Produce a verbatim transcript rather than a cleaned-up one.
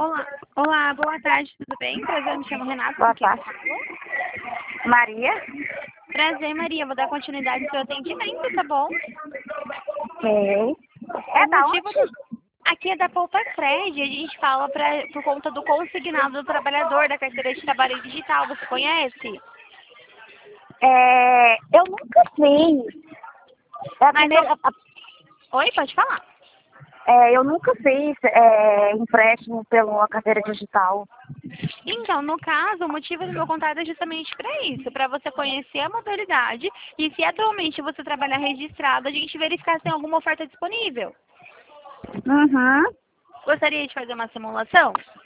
Olá, olá, boa tarde, tudo bem? Prazer, me chamo Renato. Boa com quem eu tarde. falo? Maria? Prazer, Maria. Vou dar continuidade ao seu atendimento, tá bom? Ok. O É da motivo onde? aqui é da Poupa Cred. A gente fala pra, por conta do consignado do trabalhador da carteira de trabalho digital. Você conhece? É, eu nunca fiz. É a Mas primeira, eu... a- Oi, pode falar. é, eu nunca fiz é, empréstimo pela carteira digital. Então, no caso, o motivo do meu contato é justamente para isso, para você conhecer a modalidade e se atualmente você trabalhar registrado, a gente verificar se tem alguma oferta disponível. Uhum. Gostaria de fazer uma simulação?